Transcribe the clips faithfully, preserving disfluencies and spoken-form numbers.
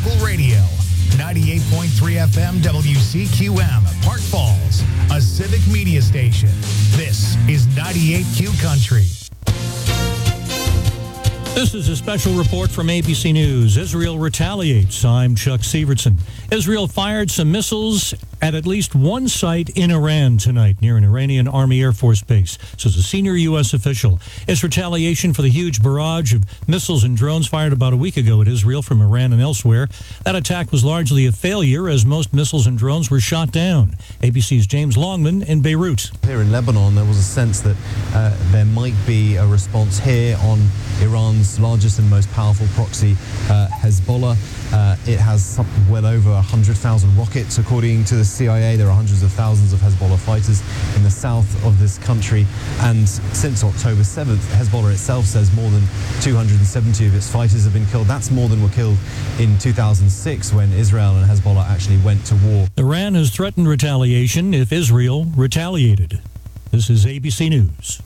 local radio. ninety-eight point three F M W C Q M, Park Falls, a civic media station. This is ninety-eight Q Country. This is a special report from A B C News. Israel retaliates. I'm Chuck Severson. Israel fired some missiles at at least one site in Iran tonight near an Iranian Army Air Force base, says a senior U S official. It's retaliation for the huge barrage of missiles and drones fired about a week ago at Israel from Iran and elsewhere. That attack was largely a failure as most missiles and drones were shot down. A B C's James Longman in Beirut. Here in Lebanon, there was a sense that uh, there might be a response here on Iran's largest and most powerful proxy, uh, Hezbollah. Uh, it has well over one hundred thousand rockets, according to the C I A. There are hundreds of thousands of Hezbollah fighters in the south of this country. And since October seventh, Hezbollah itself says more than two hundred seventy of its fighters have been killed. That's more than were killed in two thousand six when Israel and Hezbollah actually went to war. Iran has threatened retaliation if Israel retaliated. This is A B C News.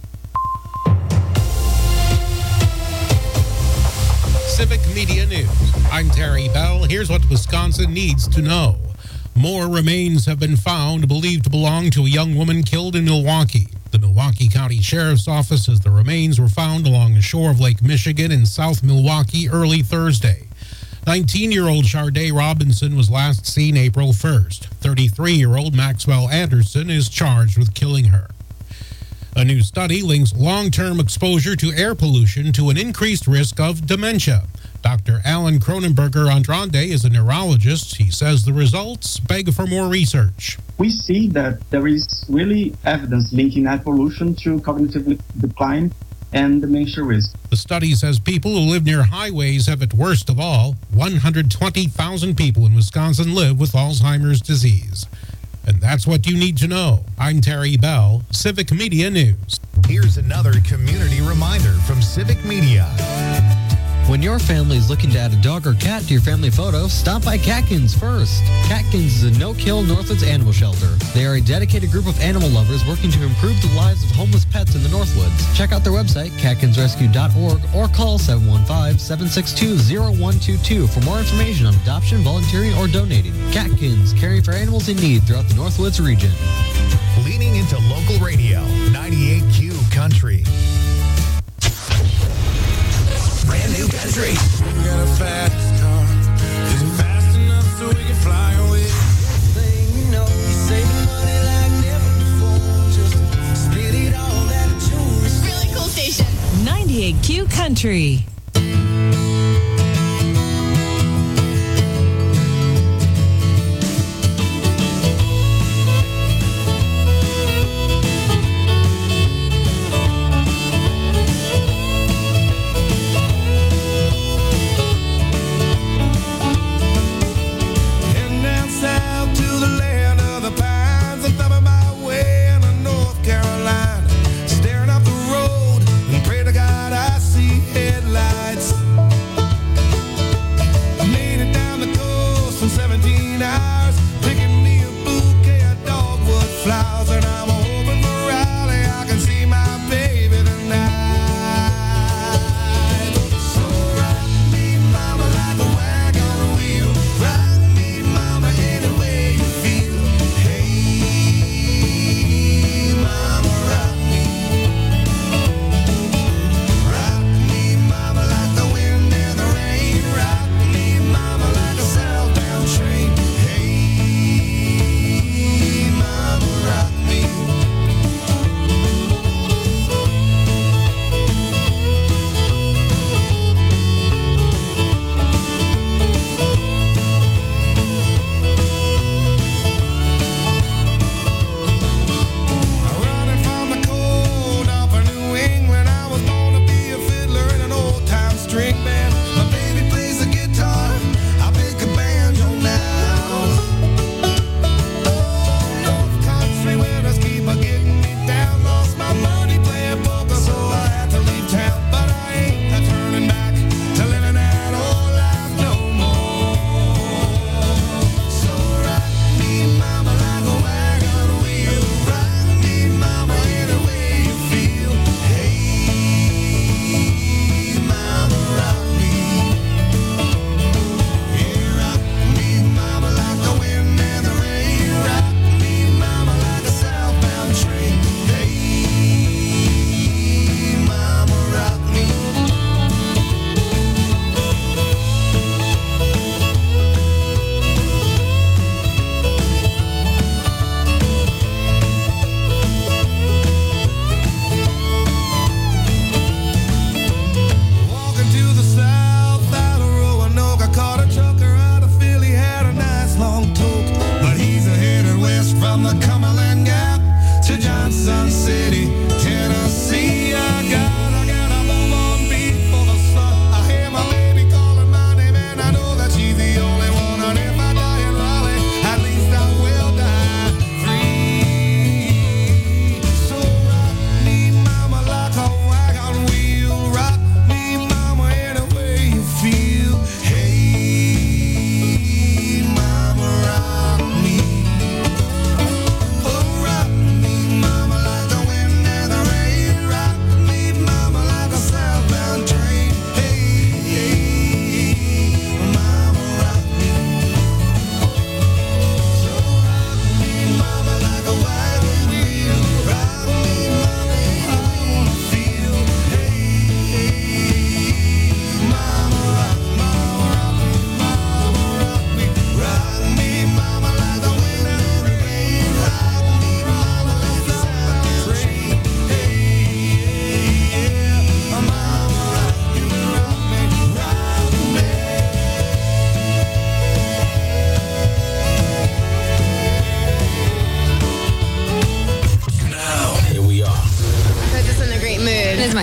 Civic Media News. I'm Terry Bell. Here's what Wisconsin needs to know. More remains have been found believed to belong to a young woman killed in Milwaukee. The Milwaukee County Sheriff's Office says the remains were found along the shore of Lake Michigan in South Milwaukee early Thursday. nineteen-year-old Sharday Robinson was last seen April first. thirty-three-year-old Maxwell Anderson is charged with killing her. A new study links long-term exposure to air pollution to an increased risk of dementia. Doctor Alan Cronenberger Andrande is a neurologist. He says the results beg for more research. We see that there is really evidence linking air pollution to cognitive decline and dementia risk. The study says people who live near highways have it worst of all. one hundred twenty thousand people in Wisconsin live with Alzheimer's disease. And that's what you need to know. I'm Terry Bell, Civic Media News. Here's another community reminder from Civic Media. When your family is looking to add a dog or cat to your family photo, stop by Catkins first. Catkins is a no-kill Northwoods animal shelter. They are a dedicated group of animal lovers working to improve the lives of homeless pets in the Northwoods. Check out their website, catkins rescue dot org, or call seven one five, seven six two, zero one two two for more information on adoption, volunteering, or donating. Catkins, caring for animals in need throughout the Northwoods region. Leaning into local radio, ninety-eight Q Country. Brand new country. We got a fast car. Is it fast enough so we can fly away? Thing you know, you're saving money like never before. Just spit it all at a tourist. Really cool station. ninety-eight Q Country. Staring up the road and pray to God I see headlights.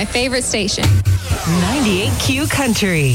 favorite station. ninety-eight Q Country.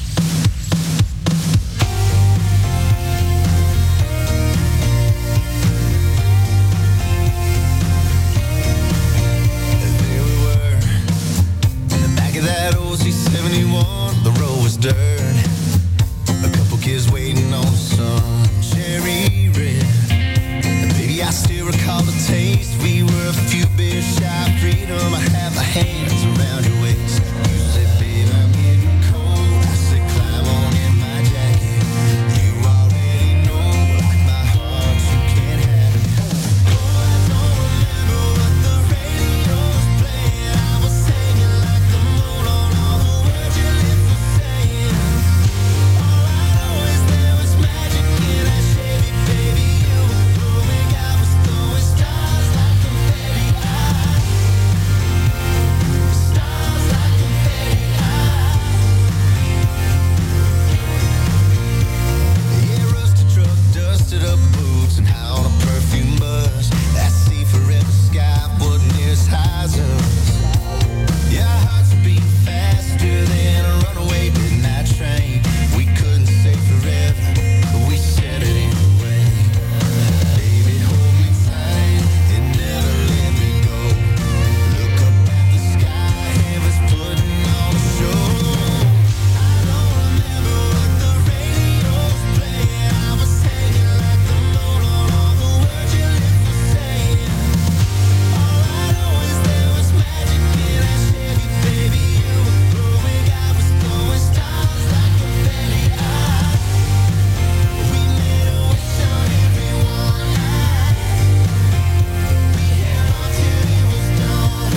There we were, in the back of that O C seventy-one, the road was dirt. A couple kids waiting on some cherry red. And baby, I still recall the taste. We were a few beers shy of freedom. I had my hands around your waist. You said, babe, I'm getting cold. I said, climb on in my jacket. You already know, like my heart, you can't have it. Oh, I don't remember what the radio was playing. I was singing like the moon on all the words your lips were saying. All I know is there was magic in that Chevy, baby. You were glowing, I was throwing stars like confetti. Stars like confetti. Yeah, rusted truck, dusted up boots, and high on a perfume buzz. That sea forever sky wasn't near as high as us. Yeah, our hearts would beat faster than a runaway midnight train. We couldn't say forever, but we said it anyway. Baby, hold me tight and never let me go. Look up at the sky, heaven's putting on a show. I don't remember what the radio was playing. I was hanging like the moon on all the words your lips were saying. All I know is there was magic in that Chevy, baby. You were glowing, I was throwing stars like confetti. We made a wish on everyone. We held on till it was done.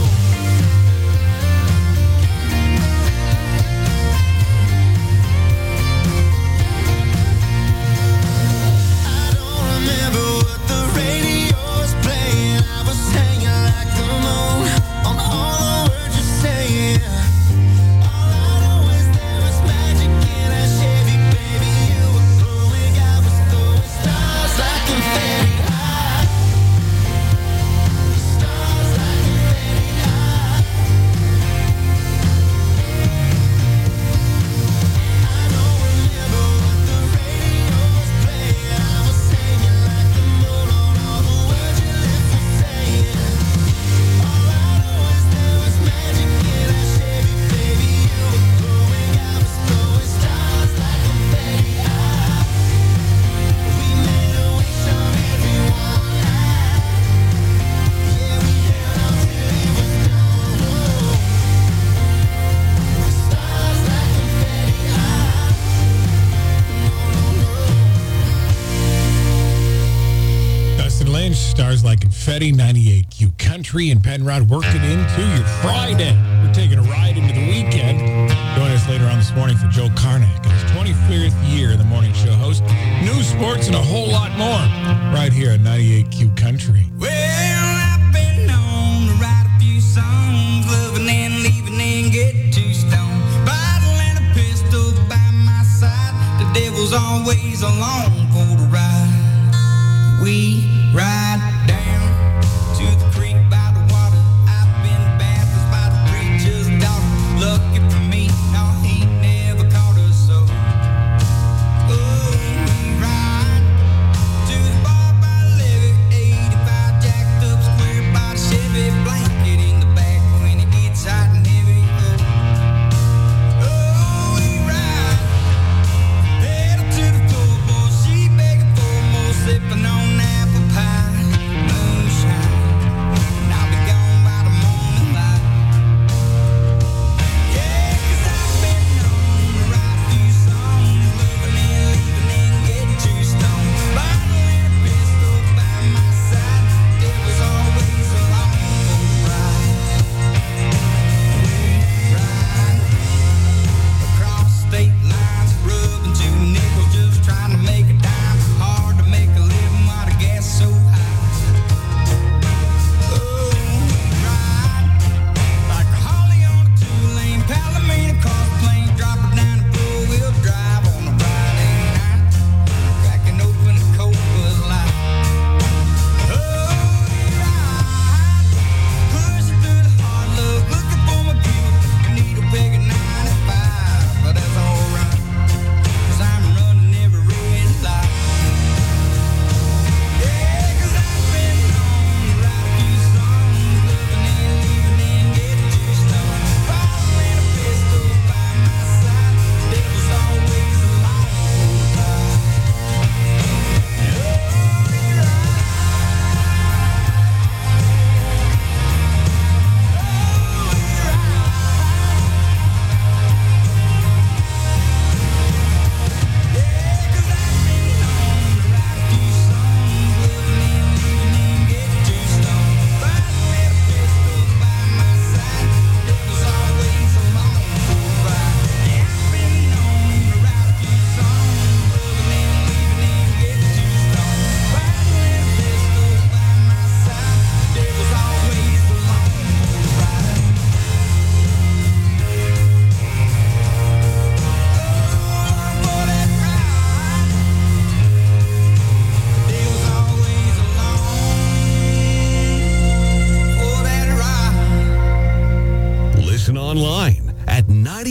I don't remember what the radio was playing. I was hanging like the moon on all the words you're saying. All I know is there was magic in that Chevy, baby. You were glowing, I was throwing stars like confetti. Stars like confetti. I don't remember what the radio was playing. I was hanging like the moon on all the words your lips were saying. All I know is there was magic in that Chevy, baby. You were glowing, I was throwing stars like confetti. We made a wish on everyone. Yeah, we held on till it was done. Stars like confetti. Dustin Lynch, Stars Like Confetti, ninety-eight Q Country, and Penrod working into your Friday. We're taking a ride into the weekend. Join us later on this morning for Joe Karnak and his twenty-fifth year in the morning show host. News, sports, and a whole lot more right here at ninety-eight Q Country. Well, I've been known to write a few songs, loving and leaving and get too stoned. Bottle and a pistol by my side, the devil's always along for the ride. We ride down to the creek by the water. I've been baptized by the preacher's daughter. Lucky for me, no, he never caught us so. Oh, we ride to the bar by the levee, eighty-five jacked up square by the Chevy, blanket in the back when it gets hot and heavy. Oh, oh, we ride pedal to the floor, boy, she begging for more, sipping on apple pie.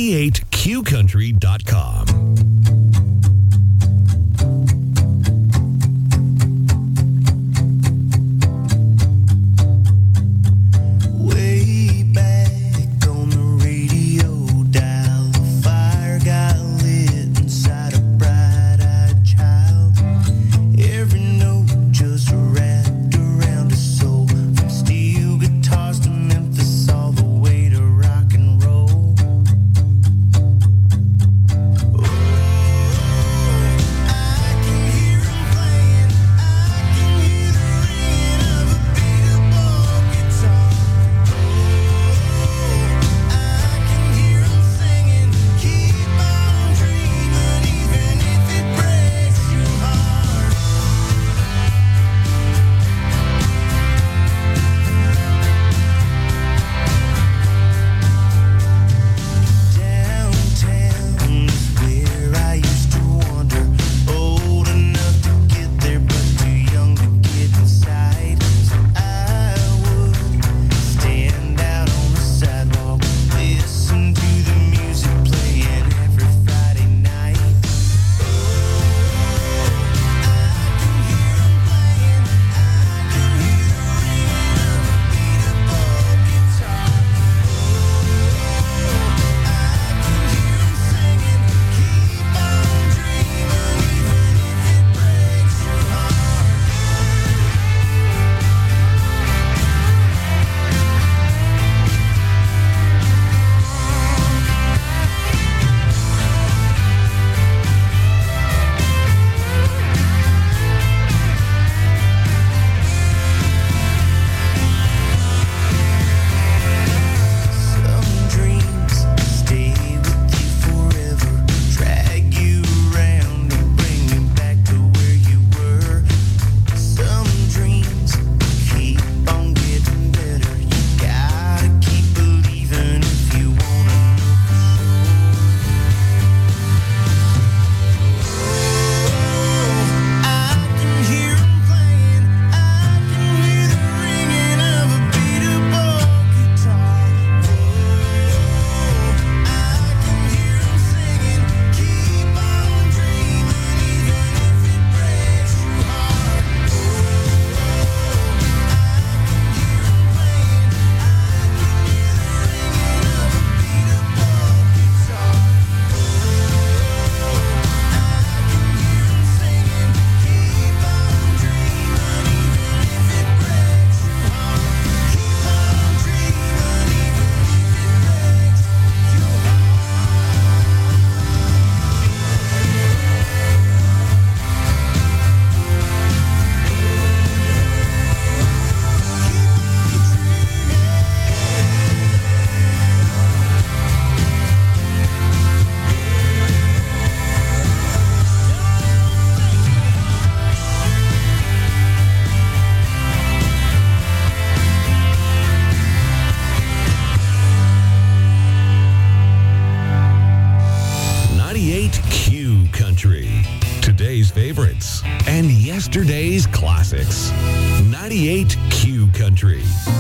ninety-eight q country dot com. Way back on the radio dial, the fire got lit inside a bright-eyed child. Every note just wrapped around a soul, from steel guitars to Memphis, all the way to rock and roll. Today's favorites and yesterday's classics. ninety-eight Q Country.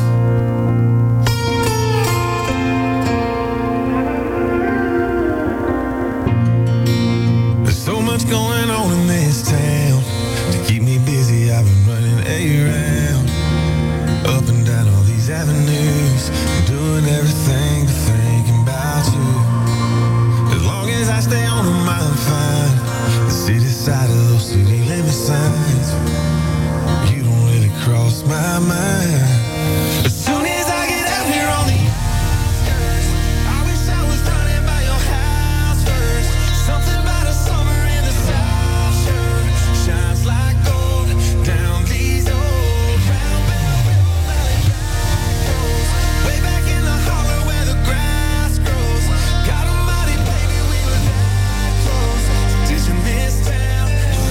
There's so much going on in this town. To keep me busy, I've been running around, up and down all these avenues, doing everything but thinking about you. As long as I stay on my mind fine, the city side of those city limit signs, you don't really cross my mind. As soon as I get out here on the outskirts, I wish I was running by your house first. Something about a summer in the South sure shines like gold down these old round bell valley roads. Way back in the holler where the grass grows. God almighty, baby, we were that close. Ditching this town,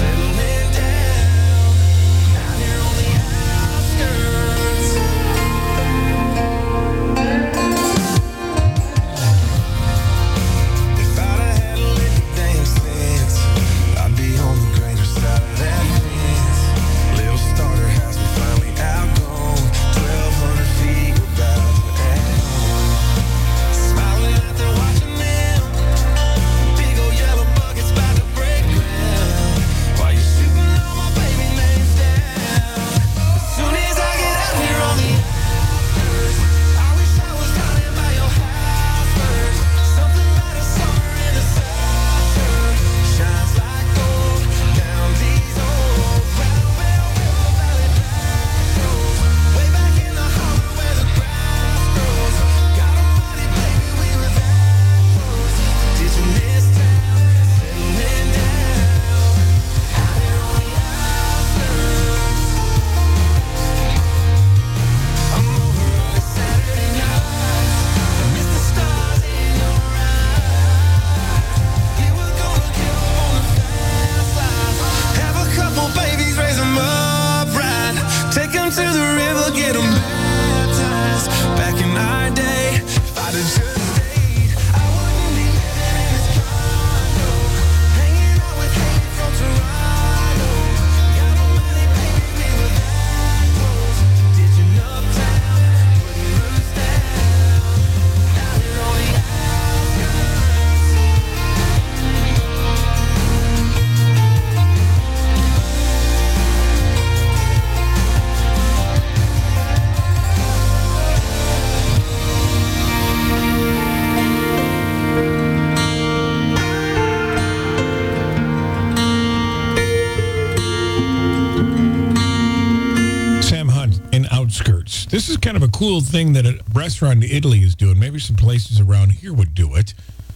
kind of a cool thing that a restaurant in Italy is doing. Maybe some places around here would do it.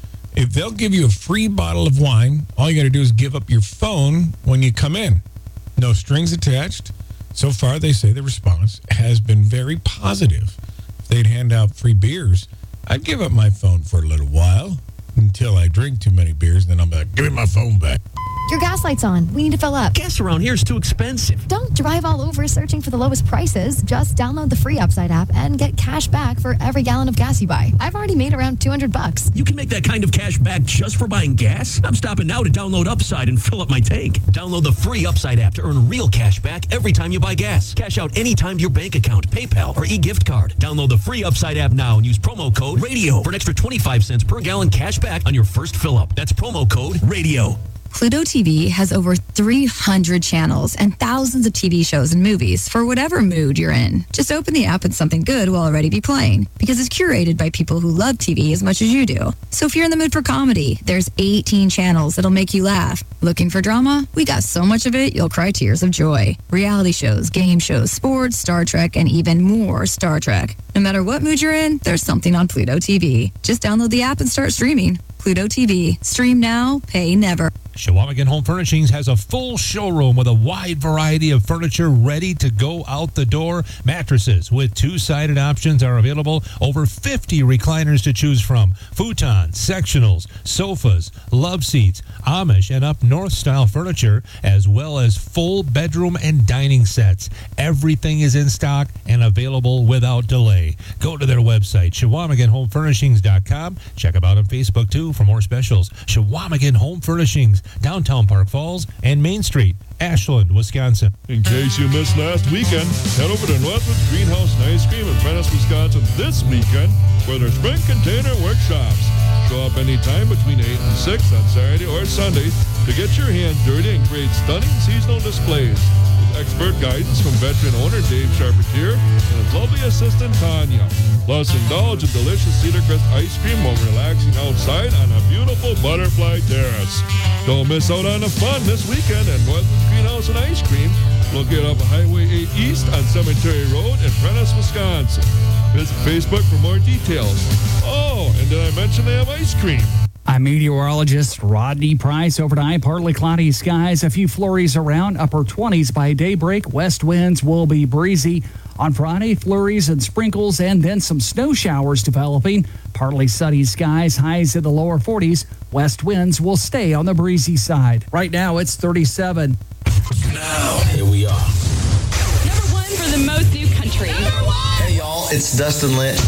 If they'll give you a free bottle of wine, all you got to do is give up your phone when you come in. No strings attached. So far, they say the response has been very positive. If they'd hand out free beers, I'd give up my phone for a little while until I drink too many beers. Then I'll be like, give me my phone back. Your gas light's on. We need to fill up. Gas around here is too expensive. Don't drive all over searching for the lowest prices. Just download the free Upside app and get cash back for every gallon of gas you buy. I've already made around two hundred bucks. You can make that kind of cash back just for buying gas? I'm stopping now to download Upside and fill up my tank. Download the free Upside app to earn real cash back every time you buy gas. Cash out anytime to your bank account, PayPal, or e-gift card. Download the free Upside app now and use promo code RADIO for an extra twenty-five cents per gallon cash back on your first fill up. That's promo code RADIO. Pluto T V has over three hundred channels and thousands of T V shows and movies for whatever mood you're in. Just open the app and something good will already be playing because it's curated by people who love T V as much as you do. So if you're in the mood for comedy, there's eighteen channels that'll make you laugh. Looking for drama? We got so much of it, you'll cry tears of joy. Reality shows, game shows, sports, Star Trek, and even more Star Trek. No matter what mood you're in, there's something on Pluto T V. Just download the app and start streaming. Pluto T V. Stream now, pay never. Chequamegon Home Furnishings has a full showroom with a wide variety of furniture ready to go out the door. Mattresses with two-sided options are available. Over fifty recliners to choose from. Futons, sectionals, sofas, love seats, Amish and up north style furniture, as well as full bedroom and dining sets. Everything is in stock and available without delay. Go to their website, Chequamegon Home Furnishings dot com. Check them out on Facebook, too, for more specials. Chequamegon Home Furnishings, downtown Park Falls and Main Street, Ashland, Wisconsin. In case you missed last weekend, head over to Northwoods Greenhouse and Ice Cream in Prentice, Wisconsin this weekend for their spring container workshops. Show up anytime between eight and six on Saturday or Sunday to get your hands dirty and create stunning seasonal displays. With expert guidance from veteran owner Dave Charpentier and his lovely assistant Tanya. Plus, indulge in delicious Cedar Crest ice cream while relaxing outside on a beautiful butterfly terrace. Don't miss out on the fun this weekend at Northwoods Greenhouse and Ice Cream, located off of Highway eight East on Cemetery Road in Prentice, Wisconsin. Visit Facebook for more details. Oh, and did I mention they have ice cream? I'm meteorologist Rodney Price. Overnight, partly cloudy skies, a few flurries around, upper twenties by daybreak. West winds will be breezy. On Friday, flurries and sprinkles and then some snow showers developing. Partly sunny skies, highs in the lower forties. West winds will stay on the breezy side. Right now, it's thirty-seven. Now, here we are. Number one for the most new country. Number one! Hey, y'all, it's Dustin Lynch.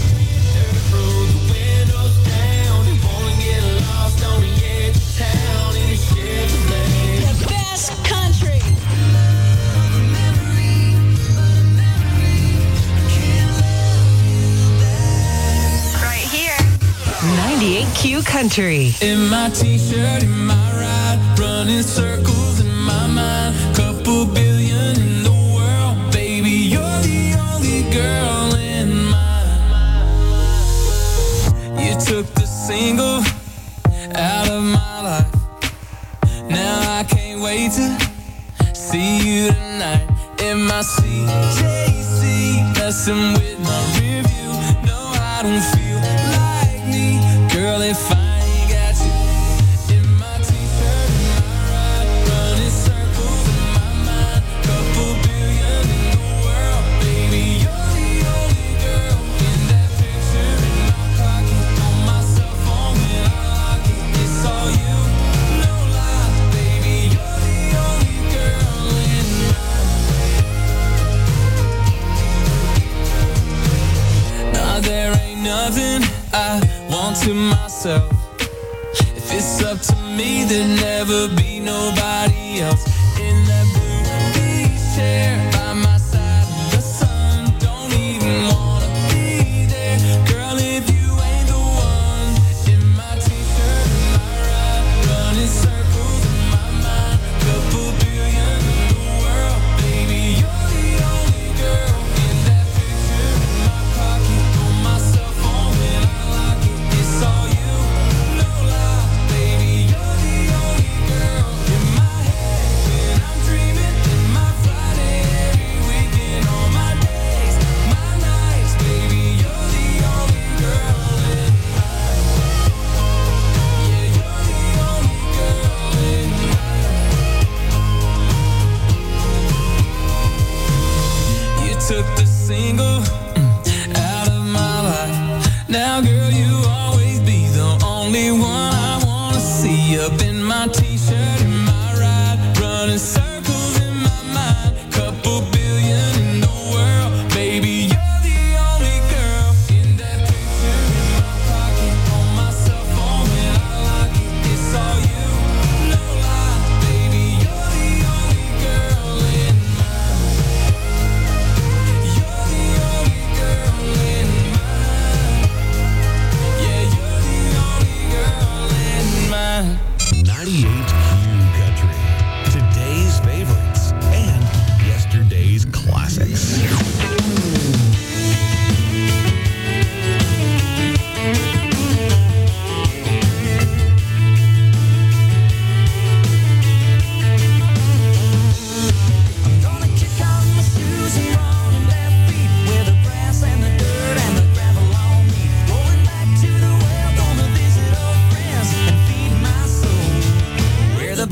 The best country. Right here. ninety-eight Q Country. In my t-shirt, in my ride, running circles in my mind. Couple billion in the world, baby, you're the only girl in mine. You took the single out of my life. Now I can't wait to see you tonight. In my C J C, messing with my rear view. No, I don't feel like me, girl, if I ain't got you. In my t-shirt, in my ride, running circles in my mind. Couple billion in the world, baby, you're the only girl. In that picture in my pocket, on my cell phone when I lock it, it's all you, no lie, baby, you're the only girl in mine. Nah, there ain't nothing I want to myself. If it's up to me, there'd never be nobody else. In that blue beach chair by my side, the sun don't even wanna be there. Girl, if you ain't the one. In my t-shirt, in my ride, running circles in my mind. Couple billion in the world, baby, you're the only girl. In that picture in my pocket, on my cell phone when I lock it, it's all you, no lie, baby, you're the only girl. In my head when I'm dreaming, in my Friday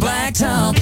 blacktop.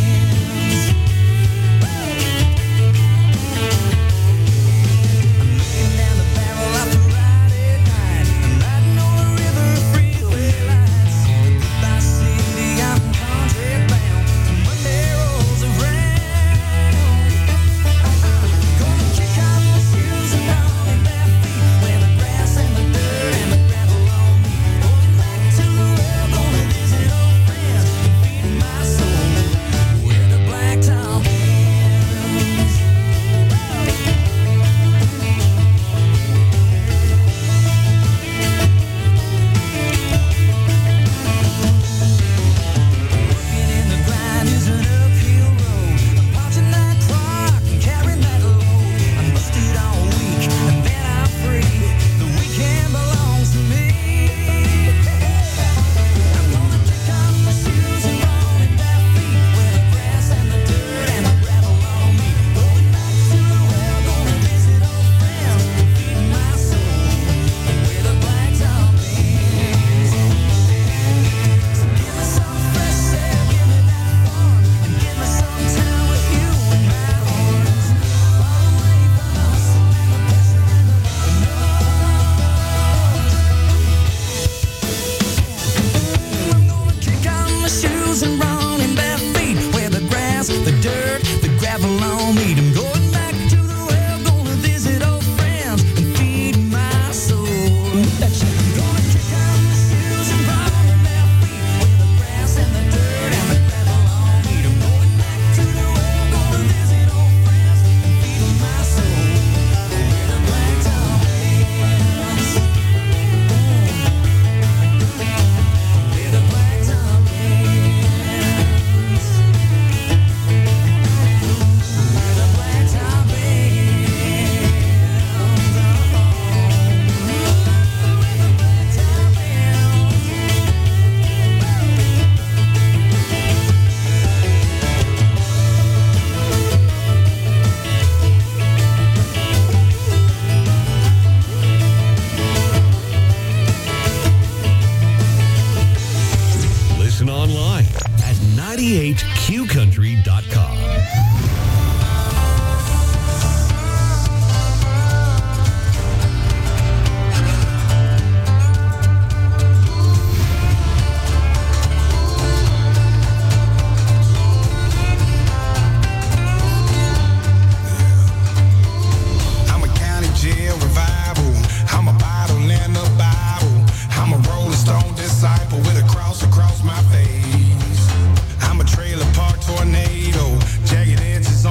ninety-eight Q country dot com. Across my face, I'm a trailer park tornado, jagged edges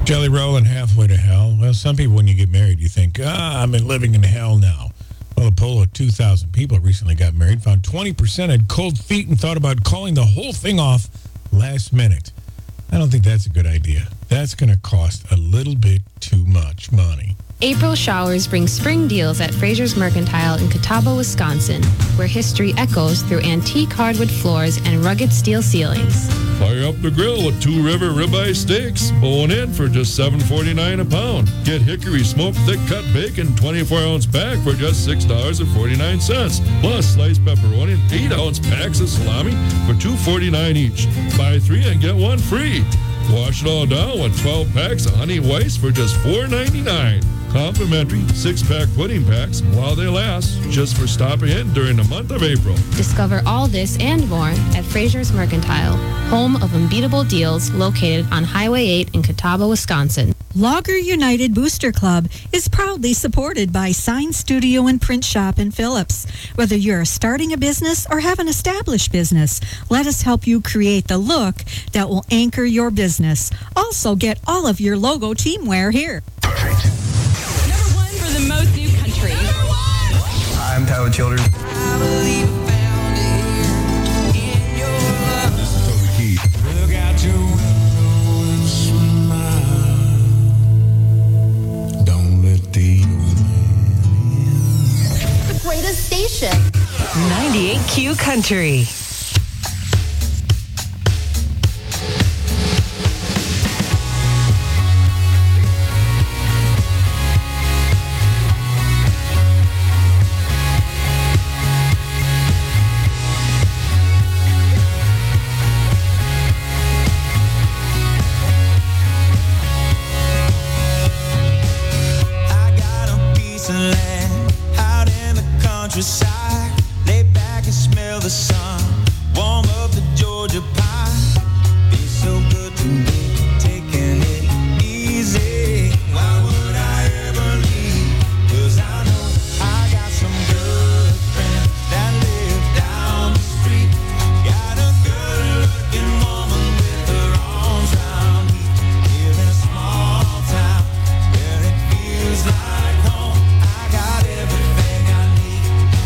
Jelly rolling halfway to hell. Well, some people, when you get married, you think, ah, I'm living in hell now. Well, a poll of two thousand people recently got married, found twenty percent had cold feet and thought about calling the whole thing off last minute. I don't think that's a good idea. That's going to cost a little bit too much money. April showers bring spring deals at Fraser's Mercantile in Catawba, Wisconsin, where history echoes through antique hardwood floors and rugged steel ceilings. Fire up the grill with Two River ribeye steaks, bone in for just seven forty-nine a pound. Get Hickory smoked thick cut bacon, twenty-four ounce pack for just six dollars and forty-nine cents. Plus sliced pepperoni and eight ounce packs of salami for two forty-nine each. Buy three and get one free. Wash it all down with twelve packs of Honey Weiss for just four ninety-nine. Complimentary six-pack pudding packs while they last, just for stopping in during the month of April. Discover all this and more at Fraser's Mercantile, home of unbeatable deals located on Highway eight in Catawba, Wisconsin. Logger United Booster Club is proudly supported by Sign Studio and Print Shop in Phillips. Whether you're starting a business or have an established business, let us help you create the look that will anchor your business. Also, get all of your logo teamwear here. For the most new country. I'm Tyler Childers. Look out your window and smile. Don't let the old man in. The greatest station. ninety-eight Q Country. Countryside, lay back and smell the sun, warm up the Georgia pie. Be so good to me, taking it easy. Why would I ever leave? 'Cause I know I got some good friends that live down the street. Got a good looking woman with her arms around me. Here in a small town where it feels like home. I got everything I need.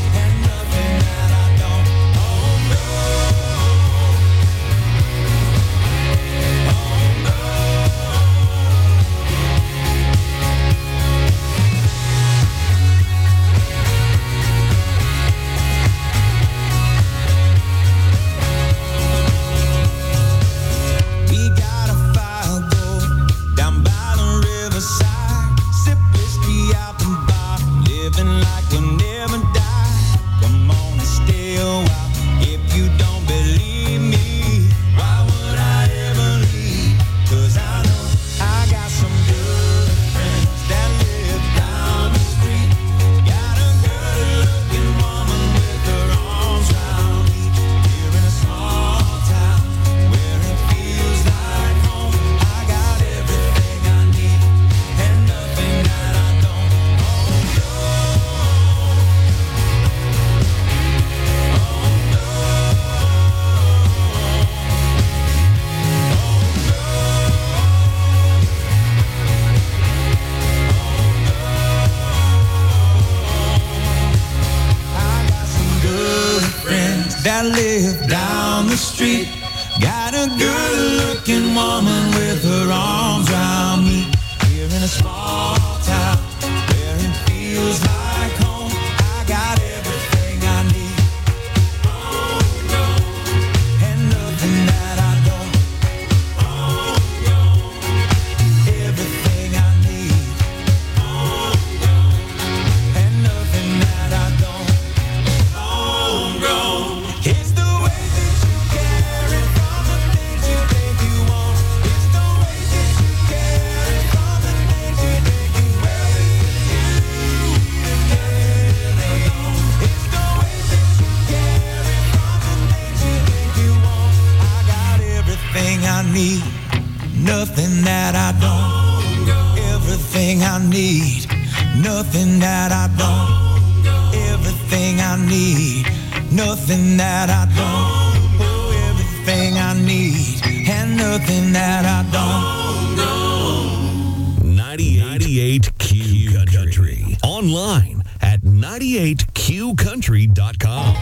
That live down the street. Got a good-looking woman with her arms around me. Here in a small town where it feels like home. I got everything I need. Oh, no. And nothing that I don't. Oh, no. Everything I need. Oh, no. And nothing that I don't. Oh, no. It's the way that you carry from the things you think you want. It's the way that you carry from the things you think you will. It's the way that you carry from the things you think you want. I got everything I need, nothing that I don't. Everything I need, nothing that I don't. Everything I need. Nothing that I don't. Oh, everything I need, and nothing that I don't. ninety-eight Q Country. Online at ninety-eight Q country dot com.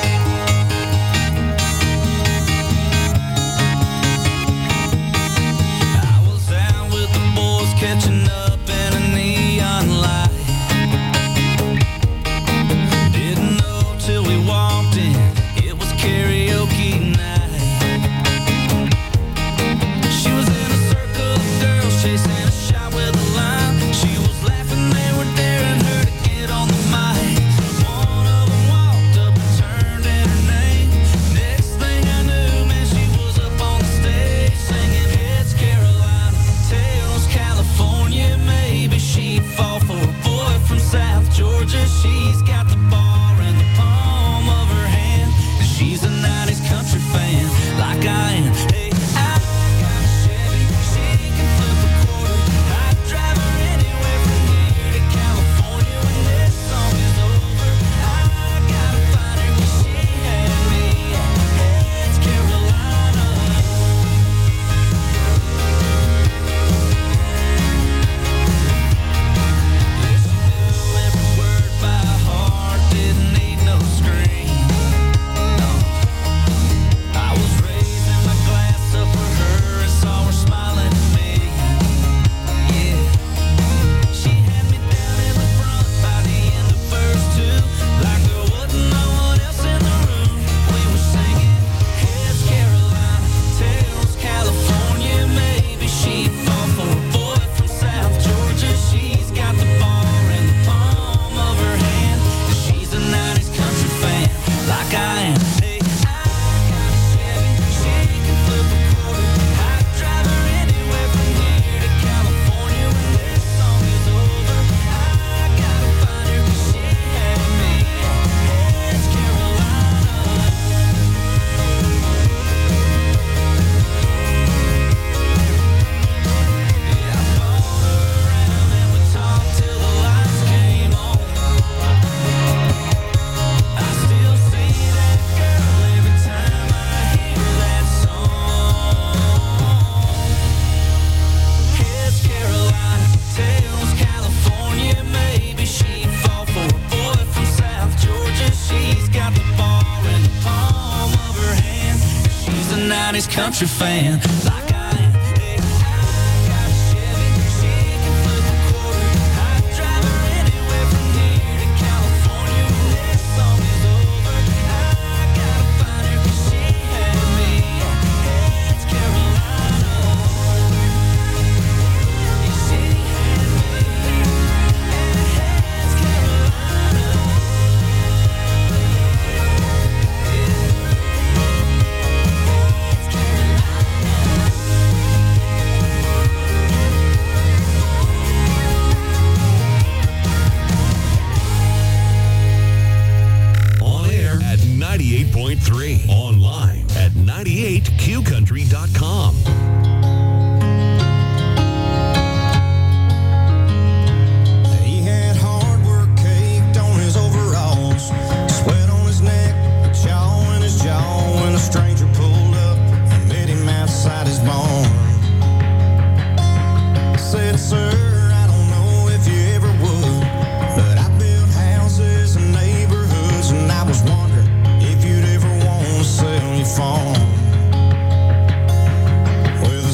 I was out with the boys catching up in a neon light. Didn't know till we walked in, it was karaoke night. She was in a circle of girls chasing a shot with a line. She was laughing, they were daring her to get on the mic. One of them walked up and turned in her name. Next thing I knew, man, she was up on the stage singing Heads Carolina, Tails California. Maybe she'd fall for a boy from South Georgia. She's got the bar in the palm of her hand, and she's a nineties country fan like I am. Hey, I got a Chevy, she can flip a quarter. I'd drive her anywhere from here to California when this song is over. I gotta find her 'cause she had me at Heads Carolina. Yeah, she knew every word by heart, didn't need no screen. No, I was raising my glass up for her and saw her smiling at me. Yeah, she had me down in the front by the end of verse two, like there wasn't no one else in the room. We were singing Heads Carolina, Tails California. Maybe she'd fall for a boy from South Georgia. She's got the bar in the palm of her hand, and she's a nineties country fan like I am. Hey, I got a Chevy, she can flip a quarter. I'd drive her anywhere from here to California when this song is over. I gotta find her 'cause she had me at Heads Carolina. Yeah, I followed her around and we talked till the lights came on. I still see that girl every time I hear that song. Heads Carolina, Tails California. Maybe she'd fall for a boy from South Georgia. She's got the bar in the palm of her hand. She's a nineties country fan like I am. Hey, I got a Chevy, she can flip a quarter. I'd drive her anywhere from here to California when this song is over. I gotta find her 'cause she had me at Heads Carolina. Yeah, she had me at Heads Carolina. On air at ninety-eight point three. Online at ninety-eight Q country dot com. He had hard work caked on his overalls, sweat on his neck, a chaw in his jaw. When a stranger pulled up and met him outside his barn, said, "Sir, I don't know if you ever would, but I built houses and neighborhoods, and I was wondering if you'd ever want to sell your farm." Well,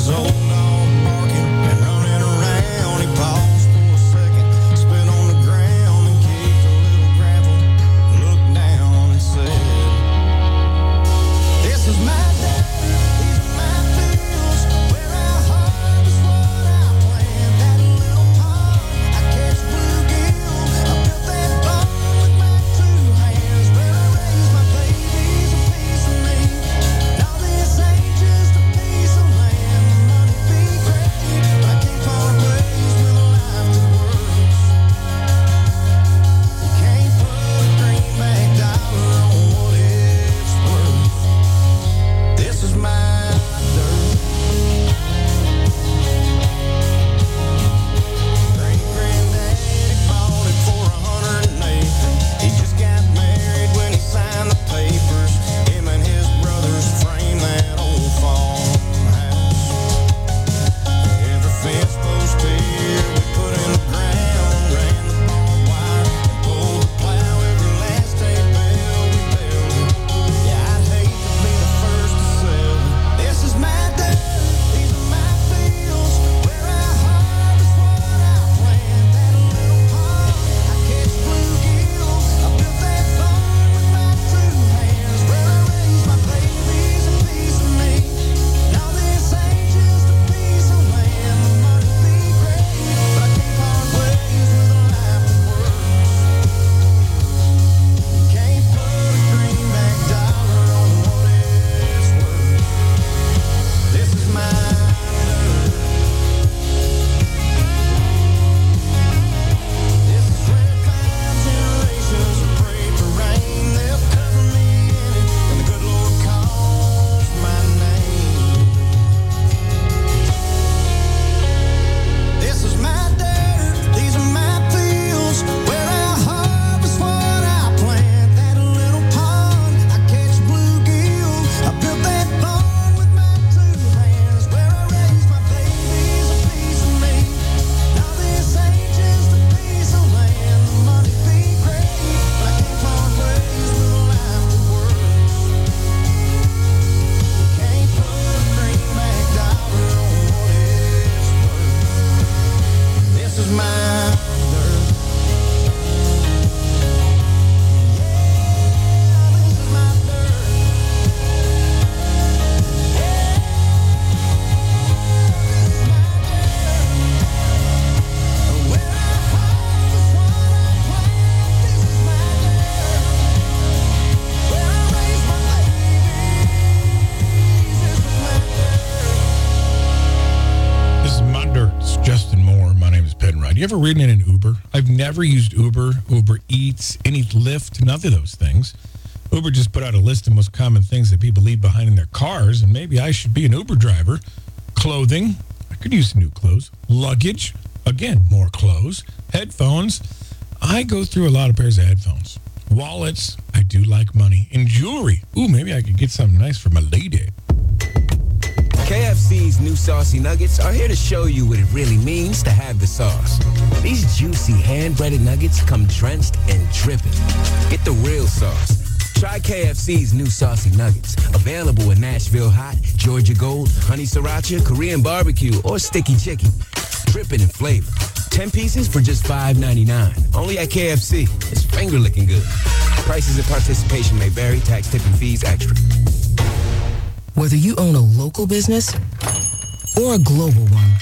you ever ridden in an Uber? I've never used Uber, Uber Eats, any Lyft, none of those things. Uber just put out a list of most common things that people leave behind in their cars, and maybe I should be an Uber driver. Clothing, I could use new clothes. Luggage, again, more clothes. Headphones, I go through a lot of pairs of headphones. Wallets, I do like money. And jewelry, ooh, maybe I could get something nice for my lady. K F C's new Saucy Nuggets are here to show you what it really means to have the sauce. These juicy hand-breaded nuggets come drenched and dripping. Get the real sauce. Try K F C's new Saucy Nuggets. Available in Nashville Hot, Georgia Gold, Honey Sriracha, Korean Barbecue, or Sticky Chicken. Dripping in flavor. ten pieces for just five ninety-nine. Only at K F C. It's finger-licking good. Prices and participation may vary. Tax, tip, and fees extra. Whether you own a local business or a global one,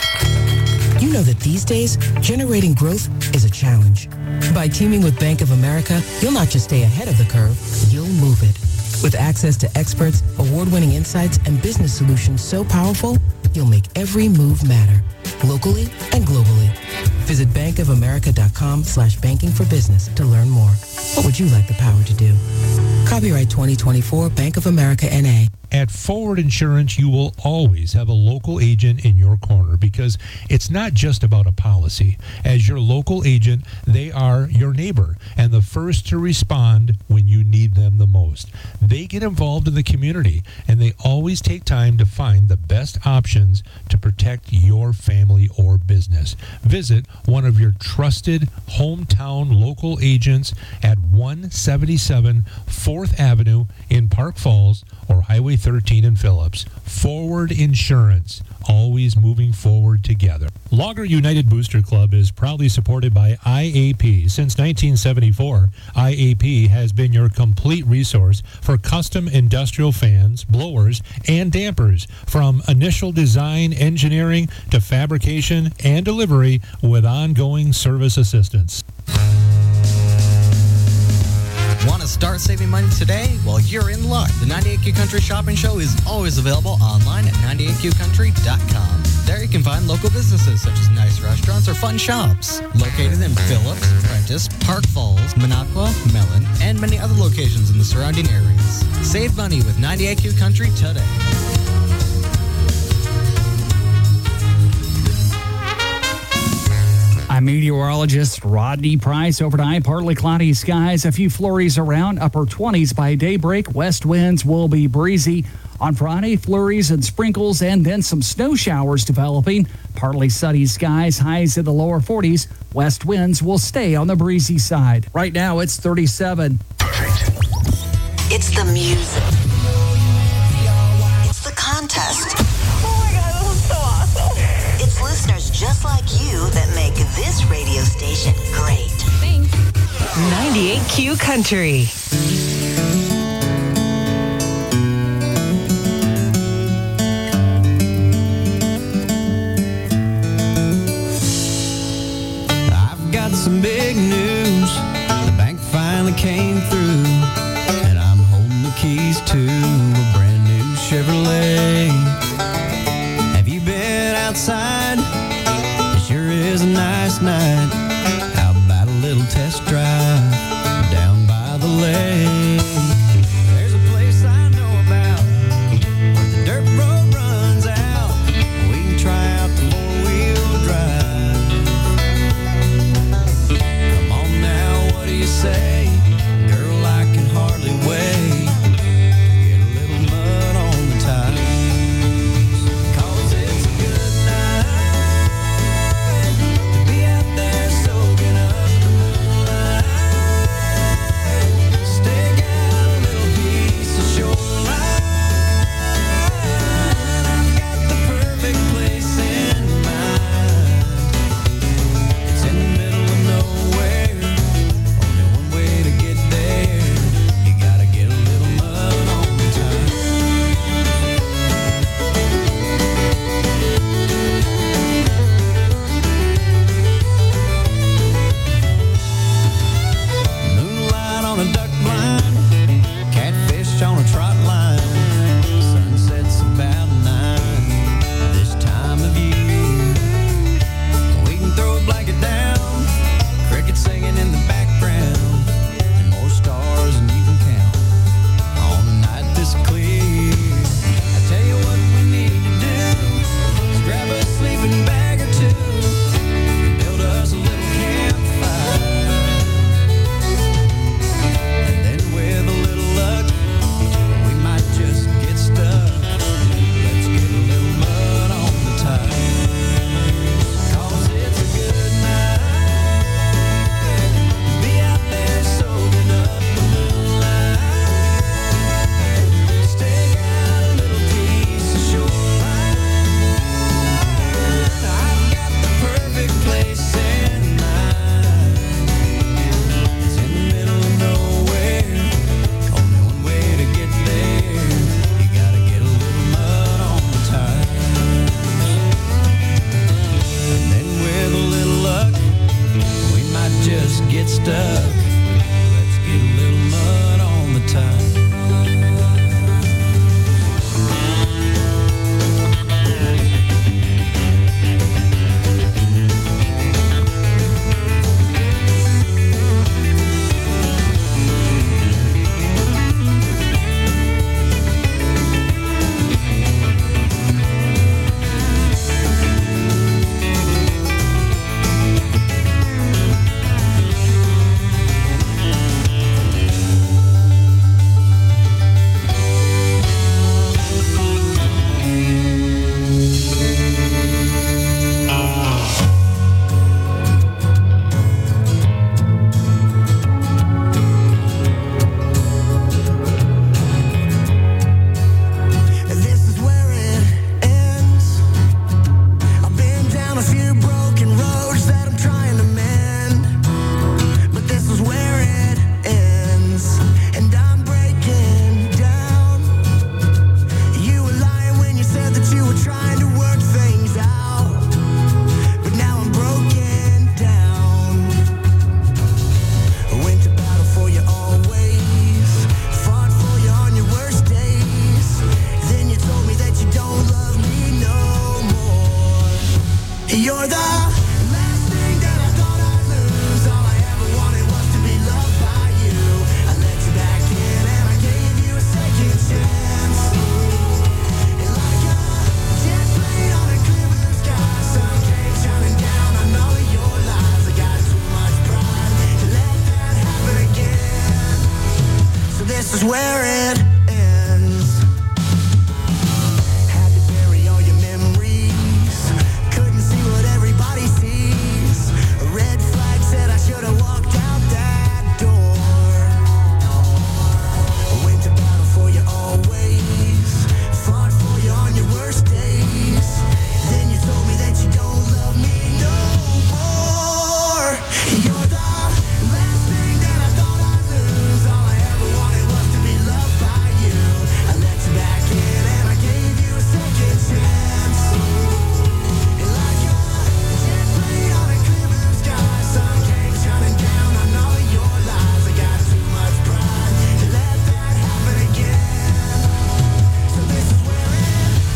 you know that these days, generating growth is a challenge. By teaming with Bank of America, you'll not just stay ahead of the curve, you'll move it. With access to experts, award-winning insights, and business solutions so powerful, you'll make every move matter, locally and globally. Visit bankofamerica.com slash banking for business to learn more. What would you like the power to do? Copyright twenty twenty-four, Bank of America, N A At Forward Insurance, you will always have a local agent in your corner because it's not just about a policy. As your local agent, they are your neighbor and the first to respond when you need them the most. They get involved in the community and they always take time to find the best options to protect your family or business. Visit one of your trusted hometown local agents at one seventy-seven fourth Avenue in Park Falls or Highway thirteen in Phillips. Forward Insurance, always moving forward together. Logger United Booster Club is proudly supported by I A P. Since nineteen seventy-four, I A P has been your complete resource for custom industrial fans, blowers, and dampers, from initial design, engineering, to fabrication and delivery with ongoing service assistance. Want to start saving money today? Well, you're in luck. The ninety-eight Q Country Shopping Show is always available online at ninety-eight q country dot com. There you can find local businesses such as nice restaurants or fun shops. Located in Phillips, Prentice, Park Falls, Minocqua, Mellon, and many other locations in the surrounding areas. Save money with ninety-eight Q Country today. I'm meteorologist Rodney Price. Overnight, partly cloudy skies, a few flurries around, upper twenties by daybreak. West winds will be breezy. On Friday, flurries and sprinkles and then some snow showers developing. Partly sunny skies, highs in the lower forties. West winds will stay on the breezy side. Right now, it's thirty-seven. It's the music. It's the contest. Oh my God, this is so awesome. It's listeners just like you that make this radio station great. Thanks. ninety-eight Q Country. I've got some big news. The bank finally came through, and I'm holding the keys to a brand new Chevrolet. Have you been outside? It sure is a nice night. How about a little test drive down by the lake? There's a place I know about where the dirt road runs out. We can try out the four-wheel drive. Come on now, what do you say? Girl, I can hardly wait to get a little mud on the tires. 'Cause it's a good night to be out there soaking up the moonlight. Stay this is where it ends. Had to bury all your memories. Couldn't see what everybody sees. A red flag said I should have walked out that door. I went to battle for you always. Fought for you on your worst days. Then you told me that you don't love me no more. You're the last thing that I thought I'd lose. All I ever wanted was to be loved by you. I let you back in and I gave you a second chance. And like a jet plane on a clear blue sky, sun came shining down on all of your lies. I got too much pride to let that happen again. So this is where it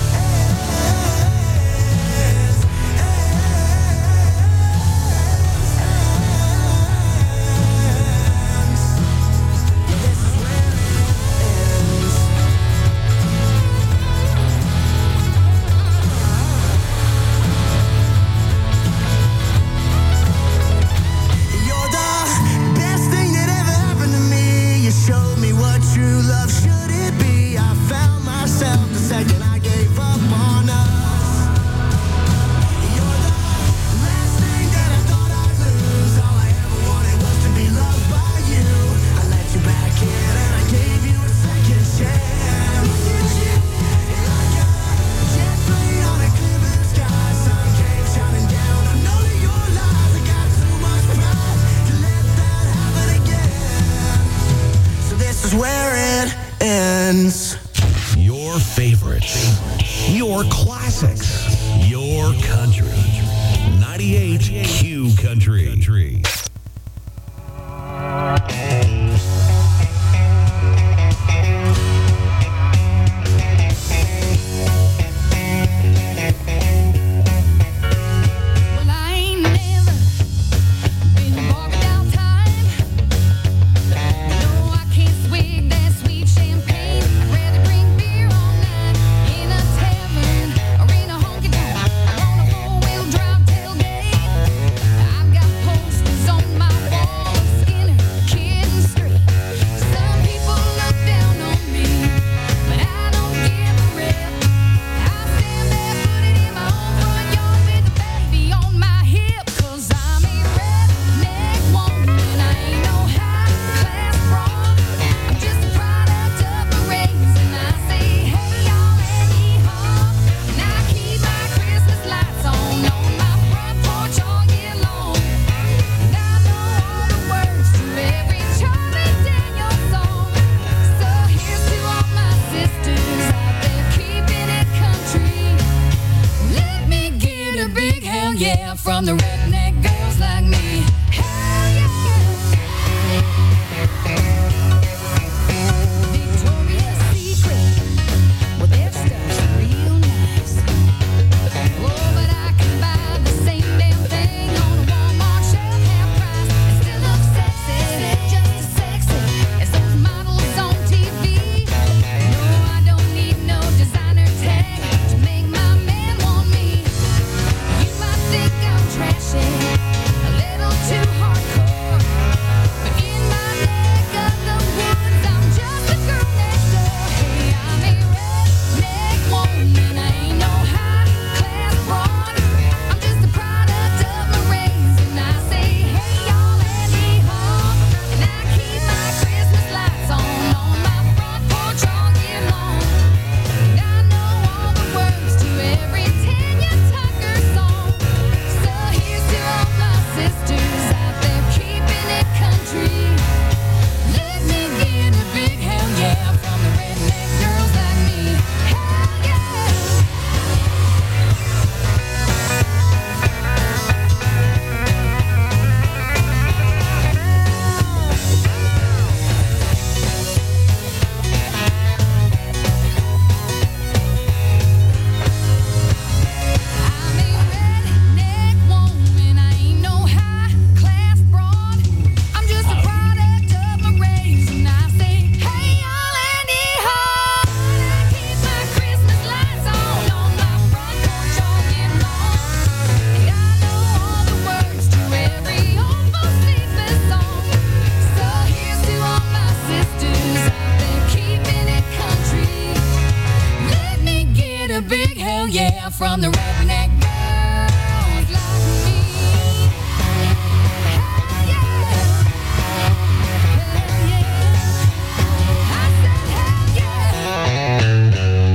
You're the best thing that ever happened to me. You showed me what true love should it be. I found myself the second I gave up on us. You're the last thing that I thought I'd lose. All I ever wanted was to be loved by you. I let you back in and I gave you a second chance. Like a jet plane on a clear blue sky, sun came shining down on all of your lies. I got too much pride to let that happen again. So this is where it ends. Your favorites. Your classics. Your country. ninety-eight Q Country. Well, I ain't never been walking down time. No, I can't swig that sweet champagne. I'd rather drink beer all night in a tavern or in a honky tonk or on a four-wheel drive tailgate. I've got posters from the redneck girls like me. Hell yeah. Hell yeah. I said hell yeah.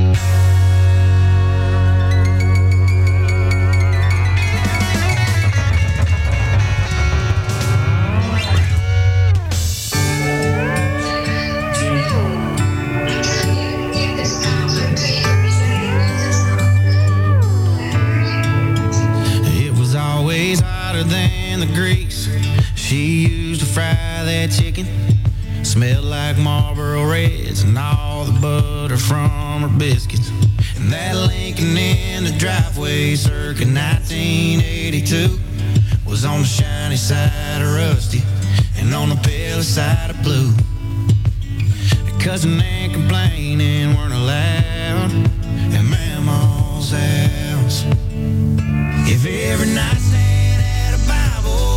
It was always hotter than the grease she used to fry that chicken. Smelled like Marlboro Reds and all the butter from her biscuits. And that Lincoln in the driveway circa nineteen eighty-two was on the shiny side of rusty and on the pale side of blue. Cussing and complaining weren't allowed at Mama's house. If every nightstand had a Bible